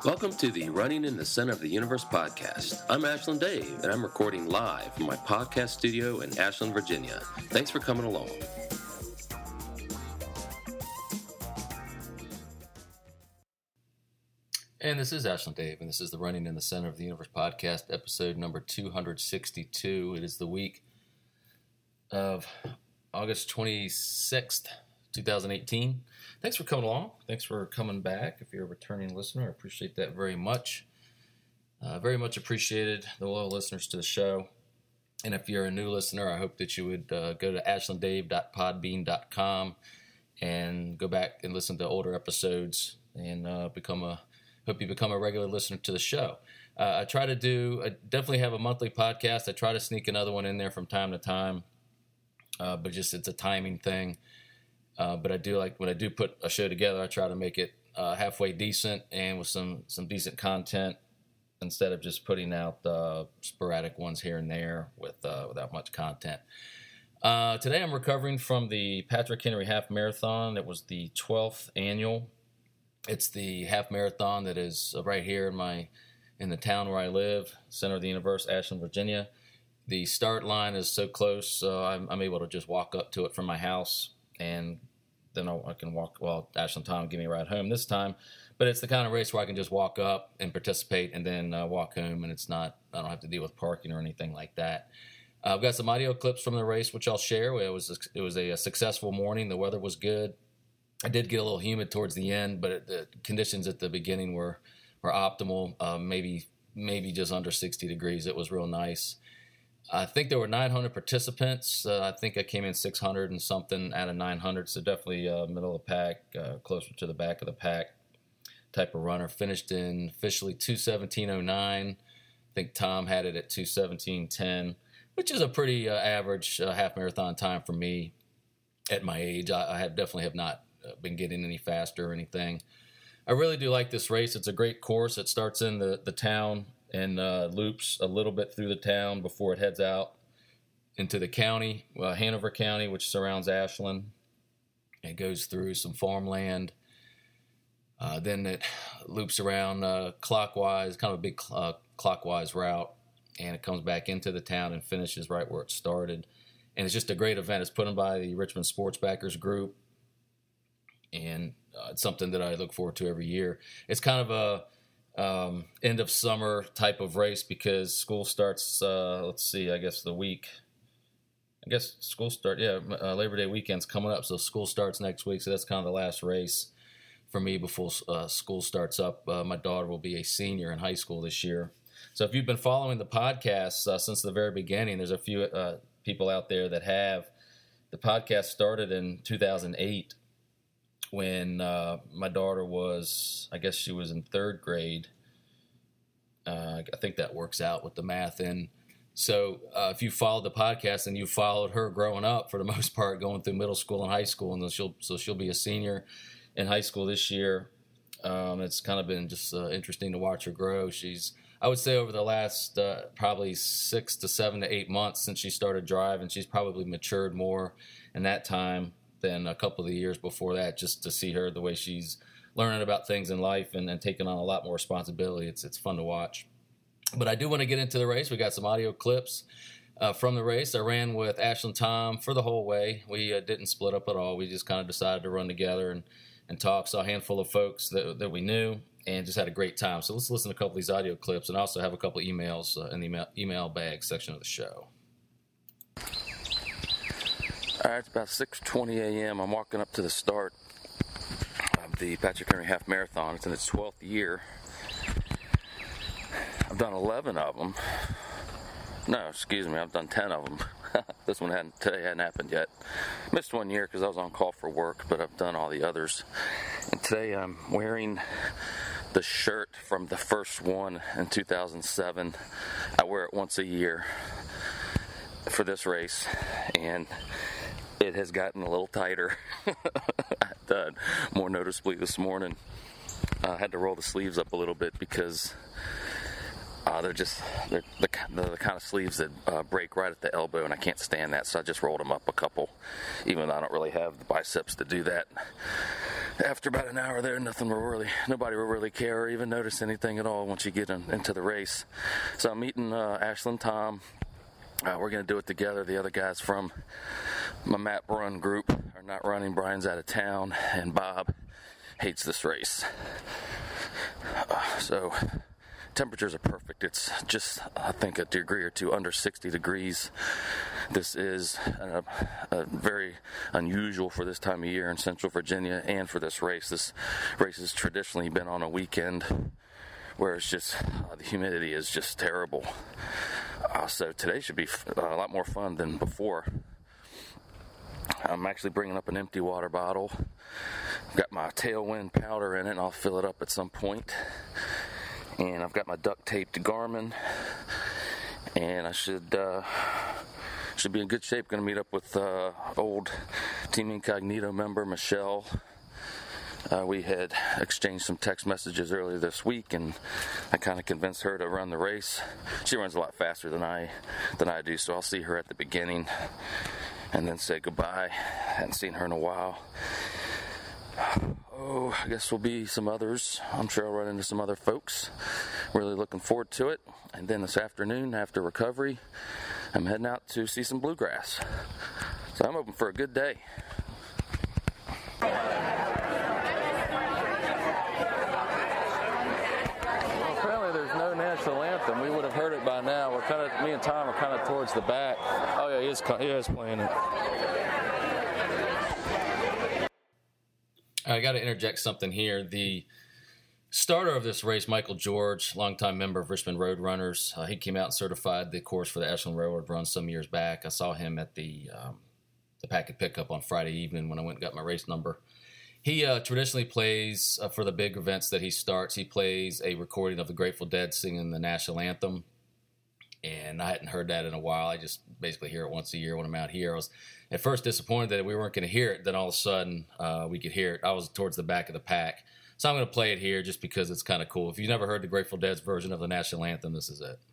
Welcome to the Running in the Center of the Universe podcast. I'm Ashland Dave, and I'm recording live from my podcast studio in Ashland, Virginia. Thanks for coming along. And this is Ashland Dave, and this is the Running in the Center of the Universe podcast, episode number 262. It is the week of August 26th, 2018. Thanks for coming along. Thanks for coming back. If you're a returning listener, I appreciate that very much. Very much appreciated, the loyal listeners to the show. And if you're a new listener, I hope that you would go to ashlanddave.podbean.com and go back and listen to older episodes and hope you become a regular listener to the show. I definitely have a monthly podcast. I try to sneak another one in there from time to time, but just it's a timing thing. But I do like when I do put a show together, I try to make it halfway decent and with some decent content instead of just putting out sporadic ones here and there without much content. Today I'm recovering from the Patrick Henry Half Marathon. It was the 12th annual. It's the half marathon that is right here in the town where I live, center of the universe, Ashland, Virginia. The start line is so close, so I'm able to just walk up to it from my house, and then I can walk. Well, Ashland Tom give me a ride home this time, but it's the kind of race where I can just walk up and participate, and then walk home, and I don't have to deal with parking or anything like that. I've got some audio clips from the race, which I'll share. It was a successful morning. The weather was good. I did get a little humid towards the end, but the conditions at the beginning were optimal. Maybe just under 60 degrees. It was real nice. I think there were 900 participants. I think I came in 600 and something out of 900, so definitely middle of the pack, closer to the back of the pack type of runner. Finished in officially 2:17:09. I think Tom had it at 2:17:10, which is a pretty average half marathon time for me at my age. I definitely have not been getting any faster or anything. I really do like this race. It's a great course. It starts in the town and loops a little bit through the town before it heads out into the county, Hanover County, which surrounds Ashland. It goes through some farmland. Then it loops around clockwise, kind of a big clockwise route, and it comes back into the town and finishes right where it started. And it's just a great event. It's put on by the Richmond Sports Backers Group, and it's something that I look forward to every year. It's kind of a end of summer type of race because school starts, Labor Day weekend's coming up, so school starts next week, so that's kind of the last race for me before school starts up. My daughter will be a senior in high school this year. So if you've been following the podcast since the very beginning, there's a few people out there that have. The podcast started in 2008 when my daughter she was in third grade. I think that works out with the math. And so if you followed the podcast and you followed her growing up, for the most part, going through middle school and high school, and then she'll be a senior in high school this year. It's kind of been just interesting to watch her grow. I would say over the last probably 6 to 7 to 8 months since she started driving, she's probably matured more in that time than a couple of the years before that, just to see her the way she's learning about things in life and taking on a lot more responsibility. It's fun to watch. But I do want to get into the race. We got some audio clips from the race. I ran with Ashland Tom for the whole way. We didn't split up at all. We just kind of decided to run together and talk. Saw a handful of folks that we knew and just had a great time. So let's listen to a couple of these audio clips and also have a couple of emails in the email bag section of the show. All right, it's about 6:20 a.m. I'm walking up to the start of the Patrick Henry Half Marathon. It's in its 12th year. I've done 11 of them. No, excuse me, I've done 10 of them. This one today hadn't happened yet. Missed 1 year because I was on call for work, but I've done all the others. And today I'm wearing the shirt from the first one in 2007. I wear it once a year for this race, and it has gotten a little tighter more noticeably this morning. I had to roll the sleeves up a little bit because they're the kind of sleeves that break right at the elbow, and I can't stand that, so I just rolled them up a couple, even though I don't really have the biceps to do that. after about an hour there, nobody will really care or even notice anything at all once you get into the race. So I'm meeting Ashlyn, Tom. We're going to do it together. The other guys from my map run group are not running. Brian's out of town, and Bob hates this race. So temperatures are perfect. It's just, I think, a degree or two under 60 degrees. This is very unusual for this time of year in Central Virginia and for this race. This race has traditionally been on a weekend where it's just, the humidity is just terrible. So today should be a lot more fun than before. I'm actually bringing up an empty water bottle. Got my Tailwind powder in it, and I'll fill it up at some point. And I've got my duct taped Garmin, and I should be in good shape. Going to meet up with old Team Incognito member Michelle. We had exchanged some text messages earlier this week, and I kind of convinced her to run the race. She runs a lot faster than I do, so I'll see her at the beginning and then say goodbye. Hadn't seen her in a while. Oh, I guess we'll be some others. I'm sure I'll run into some other folks. Really looking forward to it. And then this afternoon, after recovery, I'm heading out to see some bluegrass. So I'm hoping for a good day. National anthem. We would have heard it by now. Me and Tom are kind of towards the back. Oh yeah, he is playing it. I got to interject something here. The starter of this race, Michael George, longtime member of Richmond Road Runners, he came out and certified the course for the Ashland Railroad Run some years back. I saw him at the packet pickup on Friday evening when I went and got my race number. He traditionally plays, for the big events that he starts, he plays a recording of the Grateful Dead singing the national anthem. And I hadn't heard that in a while. I just basically hear it once a year when I'm out here. I was at first disappointed that we weren't going to hear it. Then all of a sudden, we could hear it. I was towards the back of the pack. So I'm going to play it here just because it's kind of cool. If you've never heard the Grateful Dead's version of the national anthem, this is it.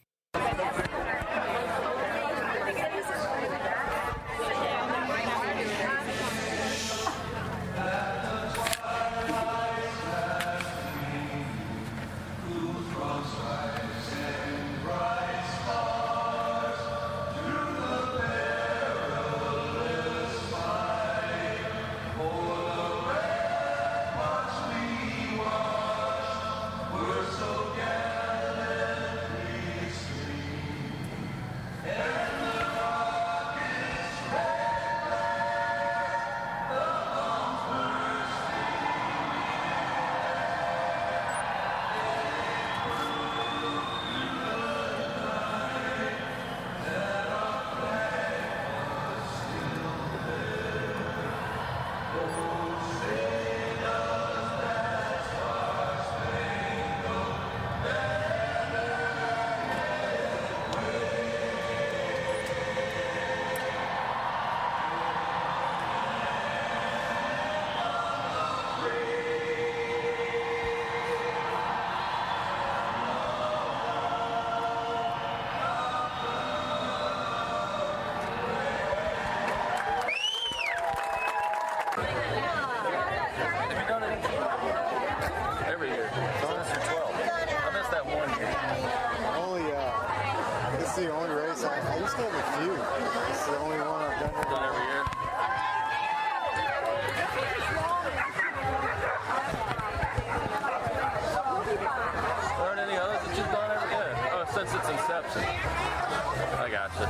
I gotcha.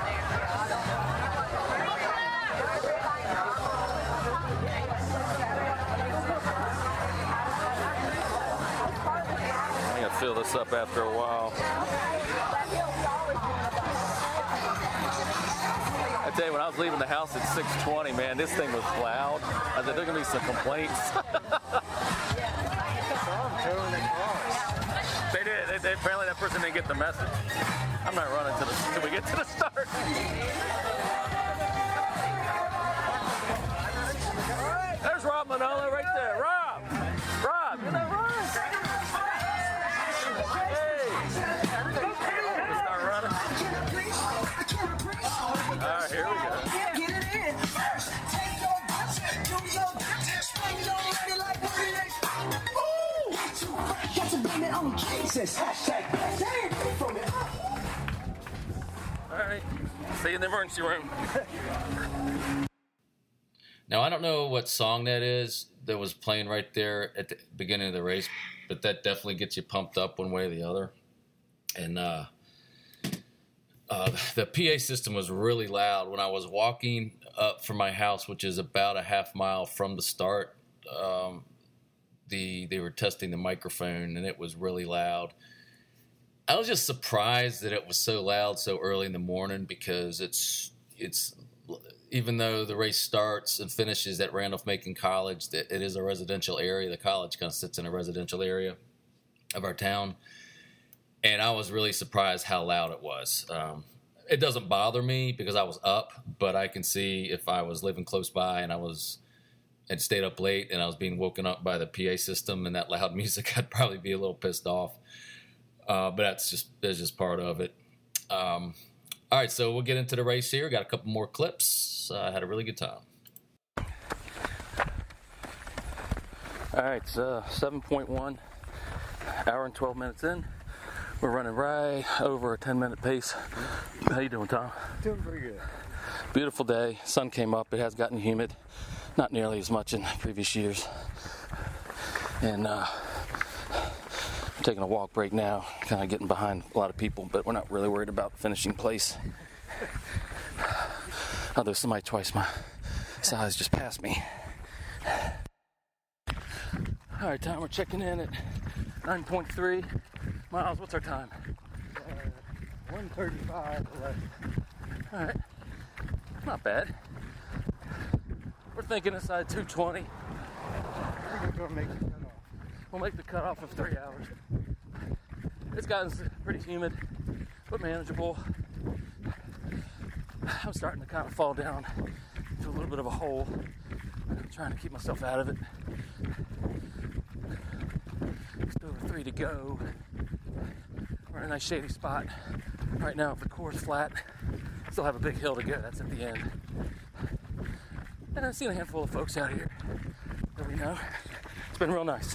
I'm gonna fill this up after a while. I tell you, when I was leaving the house at 6:20, man, this thing was loud. I said, there's gonna be some complaints. They did. Apparently that person didn't get the message. I'm not running till we get to the start. There's Rob Manola right there. Rob, you know Rob? Hey. Start running. All right, here we go. I'm Jesus. Hashtag from it. All right. See you in the emergency room. Now, I don't know what song that is that was playing right there at the beginning of the race, but that definitely gets you pumped up one way or the other. And the PA system was really loud. When I was walking up from my house, which is about a half mile from the start, they were testing the microphone, and it was really loud. I was just surprised that it was so loud so early in the morning, because it's even though the race starts and finishes at Randolph-Macon College, that it is a residential area. The college kind of sits in a residential area of our town. And I was really surprised how loud it was. It doesn't bother me because I was up, but I can see if I was living close by and had stayed up late and I was being woken up by the PA system and that loud music, I'd probably be a little pissed off. But that's just part of it. All right, so we'll get into the race here. Got a couple more clips. I had a really good time. All right, it's 7.1 hour and 12 minutes in. We're running right over a 10-minute pace. How you doing, Tom? Doing pretty good. Beautiful day. Sun came up. It has gotten humid. Not nearly as much in previous years. And I'm taking a walk break now, kind of getting behind a lot of people, but we're not really worried about finishing place. Although somebody twice my size just passed me. All right, Tom, we're checking in at 9.3 miles. What's our time? 1:35 left. All right, not bad. We're thinking inside 2:20. We're going to make it cut off. We'll make the cutoff of 3 hours. It's gotten pretty humid, but manageable. I'm starting to kind of fall down into a little bit of a hole. I'm trying to keep myself out of it. Just over 3 to go. We're in a nice shady spot. Right now, if the course flat, still have a big hill to go. That's at the end. And I've seen a handful of folks out here that we know. It's been real nice.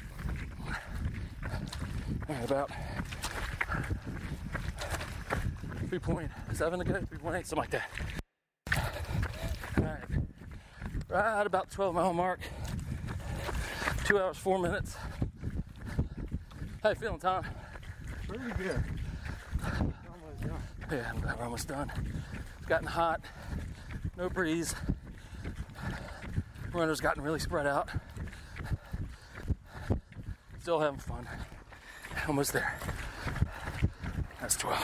All right, about 3.7 to go, 3.8, something like that. All right, right about 12-mile mark. 2 hours, 4 minutes. How you feeling, Tom? Pretty good. Almost done. Yeah, I'm glad we're almost done. It's gotten hot, no breeze. Runners gotten really spread out. Still having fun. Almost there. That's 12.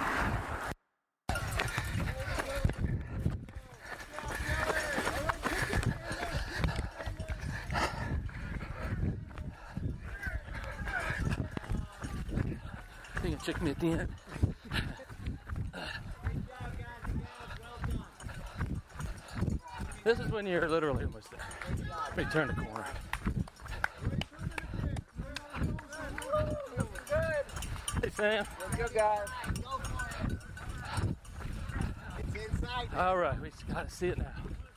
You can check me at the end. This is when you're literally almost there. Let me turn the corner. Hey, Sam. Let's go, guys. It's inside. All right, we just gotta see it now.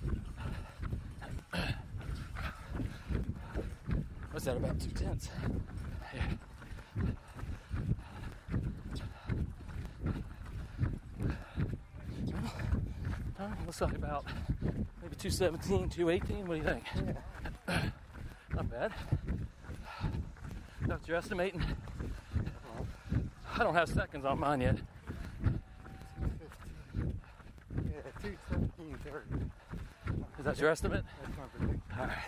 What's that, about 2/10? Yeah. Looks like about maybe 2:17, 2:18. What do you think? Yeah. Not bad. Is that what you're estimating? I don't have seconds on mine yet. 2:15. Yeah, 2:17:30. Is that your estimate? That's my prediction. All right.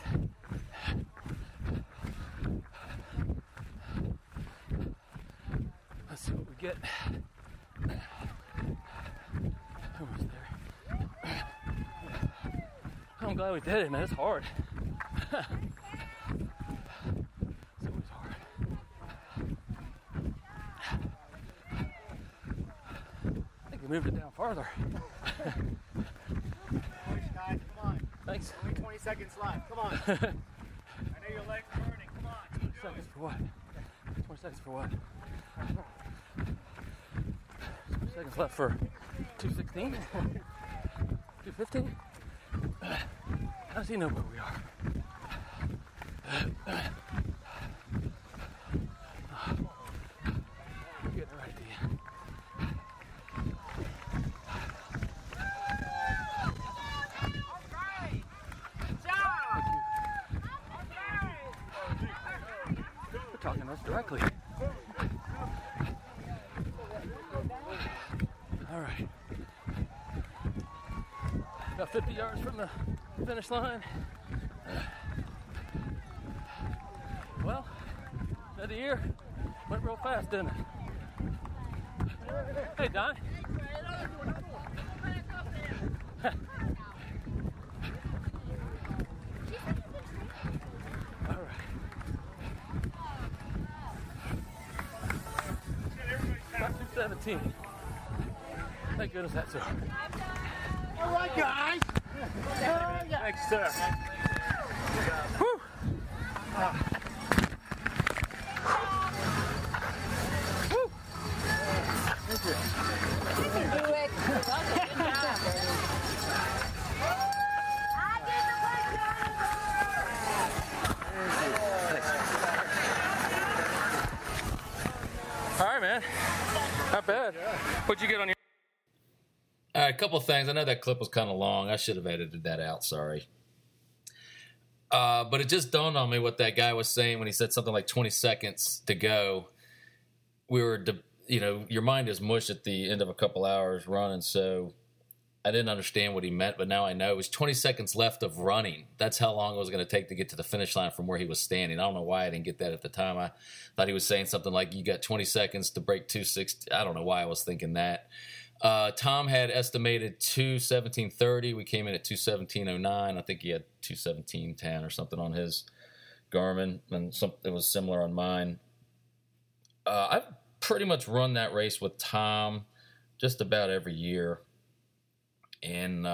Let's see what we get. Almost there. I'm glad we did it, man. It's hard. It's always hard. I think we moved it down farther. Push, guys, come on. Thanks. Only 20 seconds left. Come on. I know your legs are burning. Come on. 20 seconds for what? 20 seconds for what? 20 seconds left for 2:16? 2:15? How does he know where we are? talking to us directly. All right. About 50 yards from the finish line. Well, another year went real fast, didn't it? Hey, Don. All right. About 2:17. Thank goodness that's over. All right, guys. Thanks, sir. Whew. Whew. Thank you. All right, man. Not bad. What'd you get on your... All right, a couple of things. I know that clip was kind of long. I should have edited that out. Sorry. But it just dawned on me what that guy was saying when he said something like 20 seconds to go. We were, your mind is mush at the end of a couple hours running, so I didn't understand what he meant, but now I know. It was 20 seconds left of running. That's how long it was going to take to get to the finish line from where he was standing. I don't know why I didn't get that at the time. I thought he was saying something like, you got 20 seconds to break 2:60. I don't know why I was thinking that. Tom had estimated 2:17:30. We came in at 2:17:09. I think he had 2:17:10 or something on his Garmin, and something was similar on mine. I've pretty much run that race with Tom just about every year, and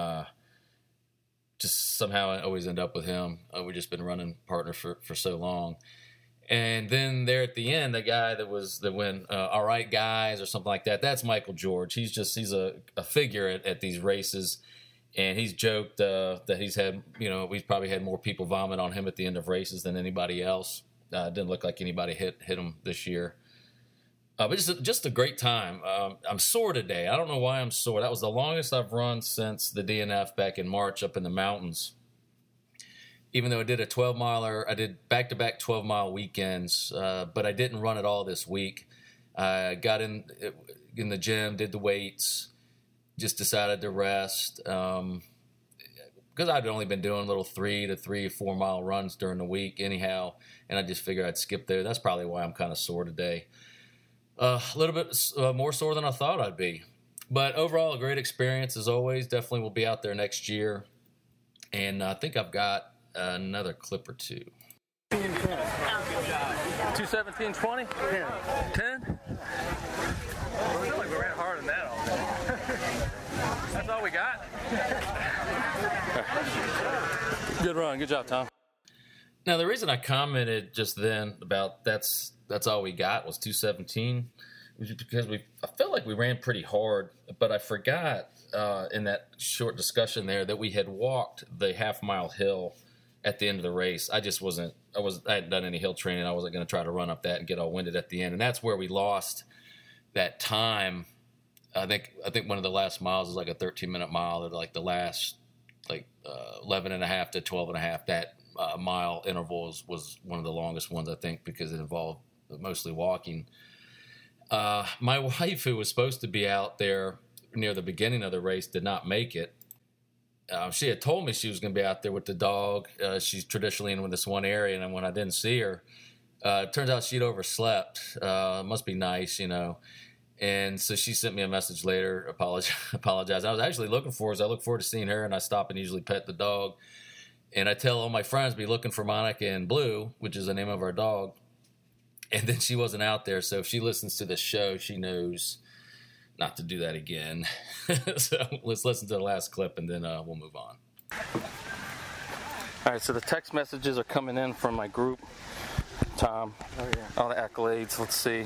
just somehow I always end up with him. We've just been running partners for so long. And then there at the end, the guy that went, all right, guys, or something like that, that's Michael George. He's a figure at these races. And he's joked that he's had, we've probably had more people vomit on him at the end of races than anybody else. Didn't look like anybody hit him this year. But just a great time. I'm sore today. I don't know why I'm sore. That was the longest I've run since the DNF back in March up in the mountains. Even though I did a 12-miler, I did back-to-back 12-mile weekends, but I didn't run it all this week. I got in the gym, did the weights, just decided to rest because I'd only been doing little 3 to 4 mile runs during the week anyhow, and I just figured I'd skip there. That's probably why I'm kind of sore today. A little bit more sore than I thought I'd be. But overall, a great experience as always. Definitely will be out there next year. And I think I've got another clip or two. 2:17:20? 10? I feel like we ran harder than that all day. That's all we got? Good run. Good job, Tom. Now, the reason I commented just then about that's all we got was 2:17 was because I felt like we ran pretty hard, but I forgot in that short discussion there that we had walked the half-mile hill at the end of the race. I hadn't done any hill training. I wasn't going to try to run up that and get all winded at the end. And that's where we lost that time. I think one of the last miles was like a 13-minute mile, or like the last 11 and a half to 12 and a half. That mile interval was one of the longest ones, I think, because it involved mostly walking. My wife, who was supposed to be out there near the beginning of the race, did not make it. She had told me she was going to be out there with the dog. She's traditionally in this one area, and when I didn't see her, it turns out she'd overslept. Must be nice, And so she sent me a message later, apologize. I was actually looking for her, so I look forward to seeing her, and I stop and usually pet the dog. And I tell all my friends, be looking for Monica and Blue, which is the name of our dog. And then she wasn't out there, so if she listens to this show, she knows not to do that again. So let's listen to the last clip, and then we'll move on. All right, so the text messages are coming in from my group. Tom, all the accolades. Let's see.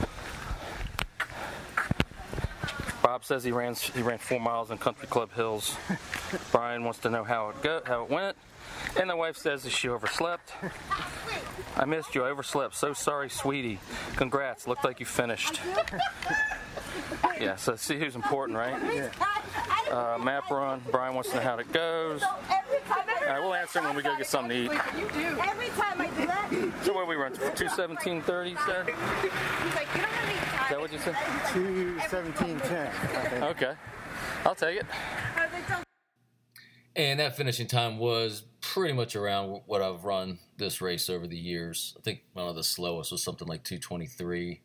Bob says he ran 4 miles in Country Club Hills. Brian wants to know how it went. And the wife says that she overslept. I missed you. I overslept. So sorry, sweetie. Congrats. Looked like you finished. Yeah, so see who's important, right? Map run. Brian wants to know how it goes. right, we'll answer when we go get something to eat. Every time I do that, So what we run? 2:17:30, sir? he's like, you don't have any time. Is that what you said? 2:17:10. Okay. I'll take it. And that finishing time was pretty much around what I've run this race over the years. I think one of the slowest was something like 2:23.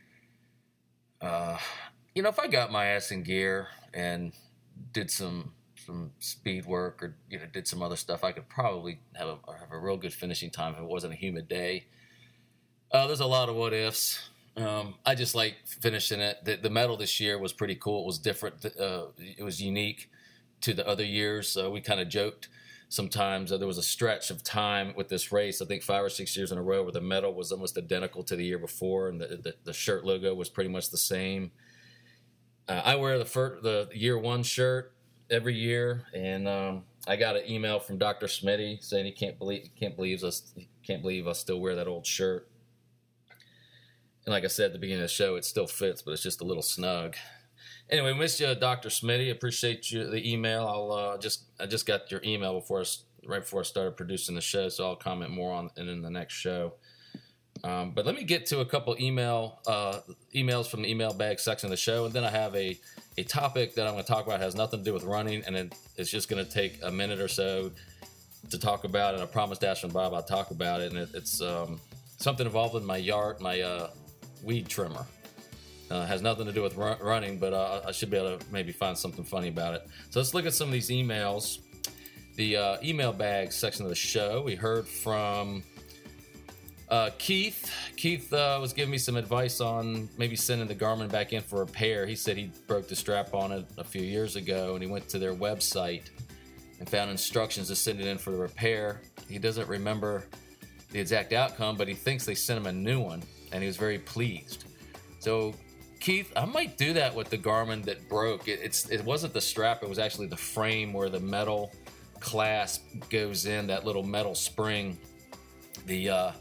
If I got my ass in gear and did some speed work or did some other stuff, I could probably have a real good finishing time if it wasn't a humid day. There's a lot of what ifs. I just like finishing it. The medal this year was pretty cool. It was different. It was unique to the other years. We kind of joked sometimes. There was a stretch of time with this race, I think 5 or 6 years in a row, where the medal was almost identical to the year before, and the shirt logo was pretty much the same. I wear the year one shirt every year, and I got an email from Dr. Smitty saying he can't believe I still wear that old shirt. And like I said at the beginning of the show, it still fits, but it's just a little snug. Anyway, miss you, Dr. Smitty. Appreciate the email. I just got your email right before I started producing the show, so I'll comment more on it in the next show. But let me get to a couple emails from the email bag section of the show, and then I have a topic that I'm going to talk about. It has nothing to do with running, and it's just going to take a minute or so to talk about. And I promised Ash and Bob I'll talk about it, and it's something involving my yard, my weed trimmer. Has nothing to do with running, but I should be able to maybe find something funny about it. So let's look at some of these emails. The email bag section of the show. We heard from Keith. Keith was giving me some advice on maybe sending the Garmin back in for repair. He said he broke the strap on it a few years ago, and he went to their website and found instructions to send it in for the repair. He doesn't remember the exact outcome, but he thinks they sent him a new one, and he was very pleased. So Keith, I might do that with the Garmin that broke. It wasn't the strap, it was actually the frame where the metal clasp goes in, that little metal spring. The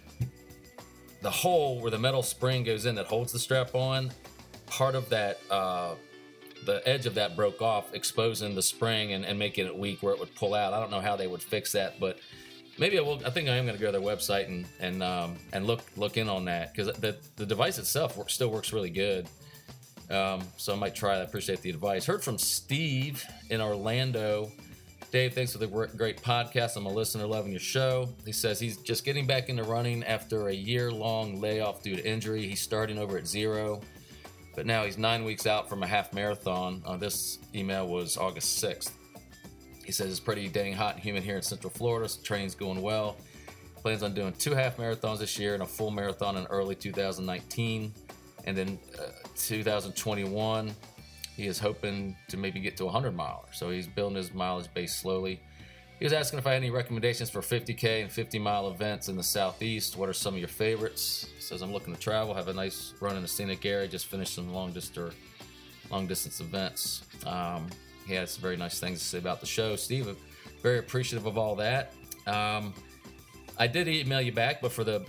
hole where the metal spring goes in that holds the strap on, part of that, the edge of that broke off, exposing the spring and making it weak where it would pull out. I don't know how they would fix that, but maybe I will. I think I am going to go to their website and look in on that, because the device itself still works really good. So I might try that. Appreciate the advice. Heard from Steve in Orlando. Dave, thanks for the great podcast. I'm a listener, loving your show. He says he's just getting back into running after a year-long layoff due to injury. He's starting over at 0, but now he's 9 weeks out from a half marathon. This email was August 6th. He says it's pretty dang hot and humid here in Central Florida, so training's going well. Plans on doing 2 half marathons this year and a full marathon in early 2019. And then 2021, he is hoping to maybe get to 100 miler. So he's building his mileage base slowly. He was asking if I had any recommendations for 50K and 50-mile events in the Southeast. What are some of your favorites? He says, I'm looking to travel, have a nice run in the scenic area, just finished some long distance events. He has some very nice things to say about the show. Steve, very appreciative of all that. I did email you back, but for the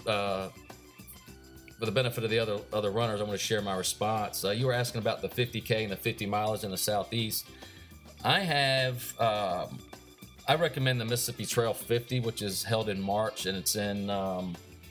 benefit of the other runners, I'm going to share my response. You were asking about the 50K and the 50 miles in the Southeast. I recommend the Mississippi Trail 50, which is held in March, and it's in, I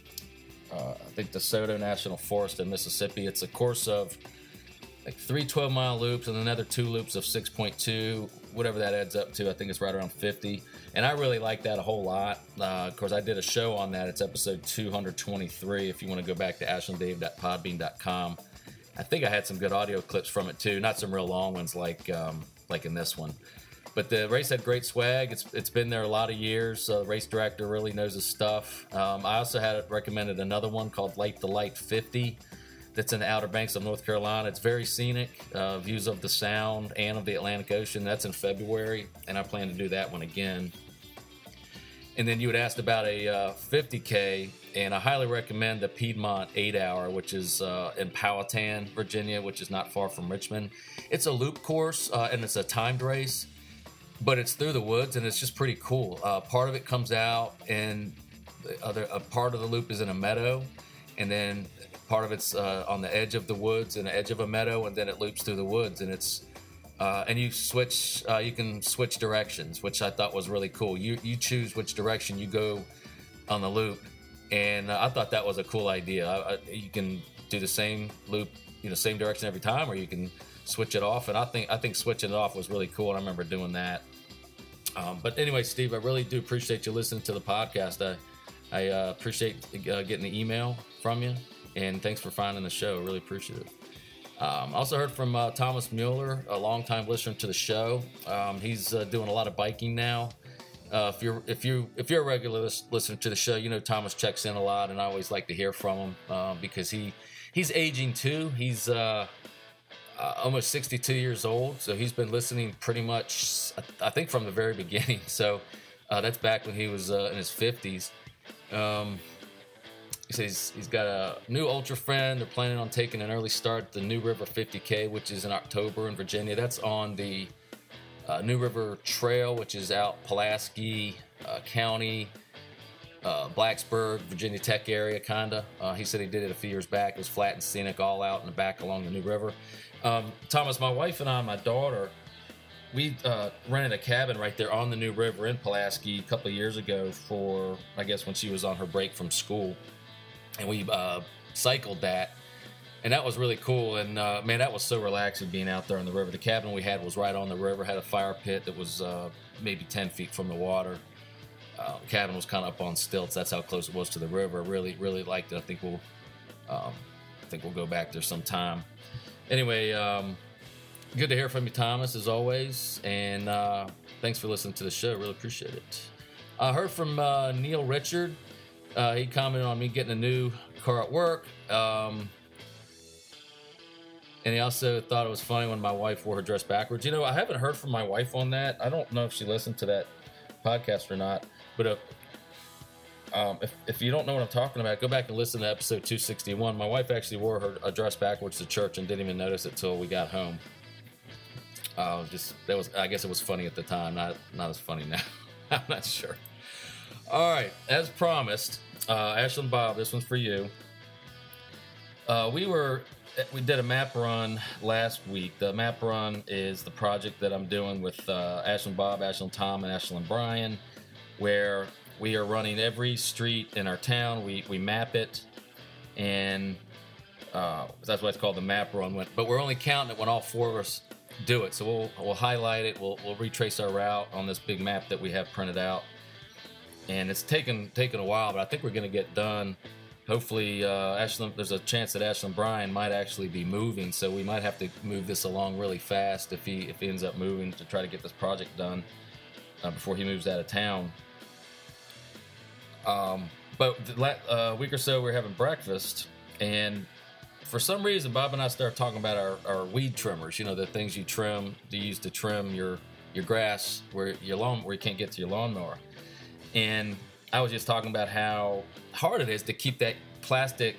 think, DeSoto National Forest in Mississippi. It's a course of like 3 12-mile loops and another 2 loops of 6.2, whatever that adds up to. I think it's right around 50. And I really like that a whole lot. Of course, I did a show on that. It's episode 223 if you want to go back to ashlanddave.podbean.com. I think I had some good audio clips from it too, not some real long ones like in this one. But the race had great swag. It's been there a lot of years. The race director really knows his stuff. I also had recommended another one called Light the Light 50. That's in the Outer Banks of North Carolina. It's very scenic, views of the Sound and of the Atlantic Ocean. That's in February, and I plan to do that one again. And then you had asked about a 50K, and I highly recommend the Piedmont 8-hour, which is in Powhatan, Virginia, which is not far from Richmond. It's a loop course, and it's a timed race, but it's through the woods, and it's just pretty cool. Part of it comes out, and a part of the loop is in a meadow, and then part of it's on the edge of the woods and the edge of a meadow, and then it loops through the woods, and it's and you switch. You can switch directions, which I thought was really cool. You choose which direction you go on the loop, and I thought that was a cool idea. You can do the same loop, same direction every time, or you can switch it off. And I think switching it off was really cool. And I remember doing that. But anyway, Steve, I really do appreciate you listening to the podcast. I appreciate getting the email from you, and thanks for finding the show. Really appreciate it. I also heard from Thomas Mueller, a longtime listener to the show. He's doing a lot of biking now. If you're a regular listener to the show, Thomas checks in a lot, and I always like to hear from him because he's aging too. He's almost 62 years old, so he's been listening pretty much, I think, from the very beginning. So that's back when he was in his 50s. He says he's got a new ultra friend. They're planning on taking an early start at the New River 50K, which is in October in Virginia. That's on the New River Trail, which is out Pulaski County, Blacksburg, Virginia Tech area, kind of. He said he did it a few years back. It was flat and scenic all out in the back along the New River. Thomas, my wife and I, my daughter, we rented a cabin right there on the New River in Pulaski a couple of years ago for, I guess, when she was on her break from school. And we cycled that, and that was really cool. And man, that was so relaxing being out there on the river. The cabin we had was right on the river, had a fire pit that was maybe 10 feet from the water. The cabin was kind of up on stilts. That's how close it was to the river. Really, really liked it. I think we'll go back there sometime. Anyway, good to hear from you, Thomas, as always. And thanks for listening to the show. Really appreciate it. I heard from Neil Richard. He commented on me getting a new car at work. And he also thought it was funny when my wife wore her dress backwards. I haven't heard from my wife on that. I don't know if she listened to that podcast or not. But if you don't know what I'm talking about, go back and listen to episode 261. My wife actually wore her dress backwards to church and didn't even notice it till we got home. I guess it was funny at the time, not as funny now. I'm not sure. All right, as promised, Ashlyn Bob, this one's for you. We did a map run last week. The map run is the project that I'm doing with Ashlyn Bob, Ashlyn Tom, and Ashlyn Brian, where we are running every street in our town. We map it, and that's why it's called the map run. But we're only counting it when all four of us do it. So we'll highlight it. We'll retrace our route on this big map that we have printed out. And it's taken a while, but I think we're going to get done. Hopefully, there's a chance that Ashlyn Bryan might actually be moving, so we might have to move this along really fast if he ends up moving to try to get this project done before he moves out of town. But a week or so, we were having breakfast, and for some reason, Bob and I started talking about our weed trimmers. The things you use to trim your grass where you can't get to your lawnmower. And I was just talking about how hard it is to keep that plastic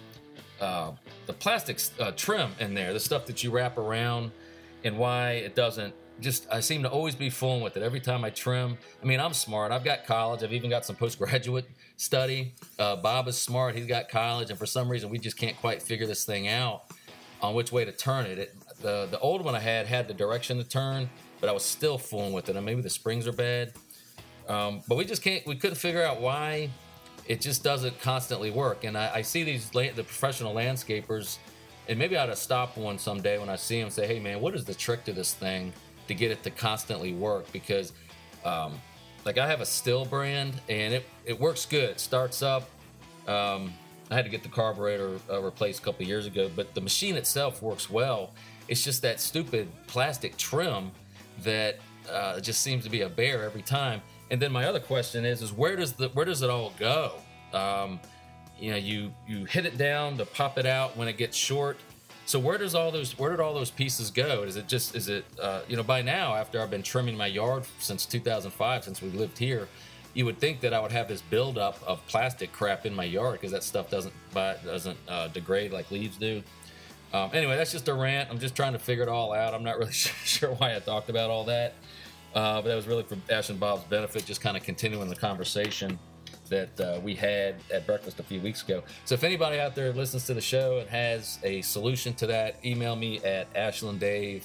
trim in there, the stuff that you wrap around, and why it doesn't I seem to always be fooling with it every time I trim. I mean, I'm smart. I've got college. I've even got some postgraduate study. Bob is smart. He's got college. And for some reason, we just can't quite figure this thing out on which way to turn it. The old one I had the direction to turn, but I was still fooling with it. And maybe the springs are bad. But we couldn't figure out why it just doesn't constantly work. And I see the professional landscapers, and maybe I ought to stop one someday when I see them and say, hey man, what is the trick to this thing to get it to constantly work? Because I have a Stihl brand and it works good. It starts up. I had to get the carburetor replaced a couple of years ago, but the machine itself works well. It's just that stupid plastic trim that just seems to be a bear every time. And then my other question is where does it all go? You hit it down to pop it out when it gets short. So where did all those pieces go? Is it by now, after I've been trimming my yard since 2005, since we lived here, you would think that I would have this buildup of plastic crap in my yard because that stuff doesn't degrade like leaves do. Anyway, that's just a rant. I'm just trying to figure it all out. I'm not really sure why I talked about all that. But that was really for Ash and Bob's benefit, just kind of continuing the conversation that we had at breakfast a few weeks ago. So if anybody out there listens to the show and has a solution to that, email me at ashlanddave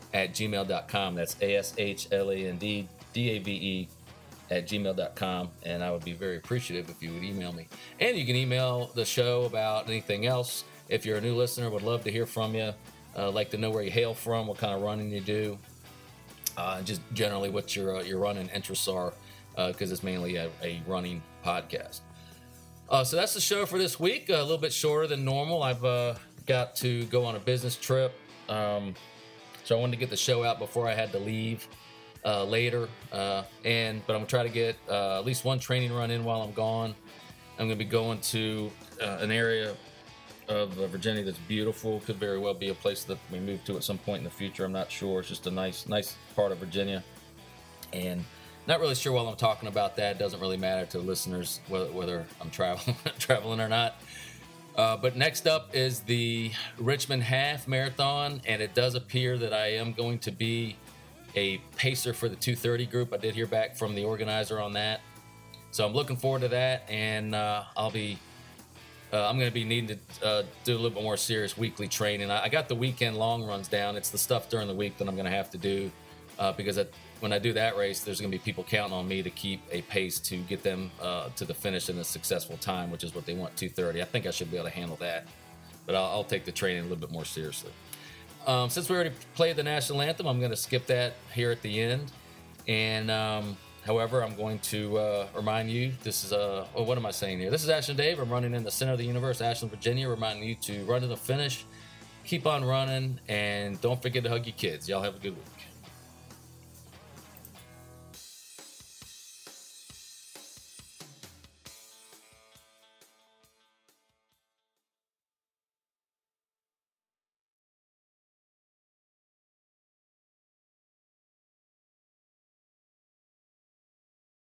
ashlanddave@gmail.com. That's ASHLANDDAVE @gmail.com, and I would be very appreciative if you would email me. And you can email the show about anything else. If you're a new listener, would love to hear from you. Like to know where you hail from, what kind of running you do, just generally what your running interests are, because it's mainly a running podcast. So that's the show for this week. A little bit shorter than normal. I've got to go on a business trip, so I wanted to get the show out before I had to leave later. But I'm gonna try to get at least one training run in while I'm gone. I'm gonna be going to an area of Virginia that's beautiful. Could very well be a place that we move to at some point in the future. I'm not sure. It's just a nice part of Virginia, and not really sure while I'm talking about that. It doesn't really matter to listeners whether I'm traveling or not. But next up is the Richmond Half Marathon, and it does appear that I am going to be a pacer for the 2:30 group. I did hear back from the organizer on that, so I'm looking forward to that. And I'm going to be needing to do a little bit more serious weekly training. I got the weekend long runs down. It's the stuff during the week that I'm going to have to do because when I do that race, there's going to be people counting on me to keep a pace to get them to the finish in a successful time, which is what they want, 2:30. I think I should be able to handle that, but I'll take the training a little bit more seriously. Since we already played the national anthem, I'm going to skip that here at the end. And however, I'm going to remind you, this is what am I saying here? This is Ashland Dave. I'm running in the center of the universe, Ashland, Virginia, reminding you to run to the finish, keep on running, and don't forget to hug your kids. Y'all have a good week.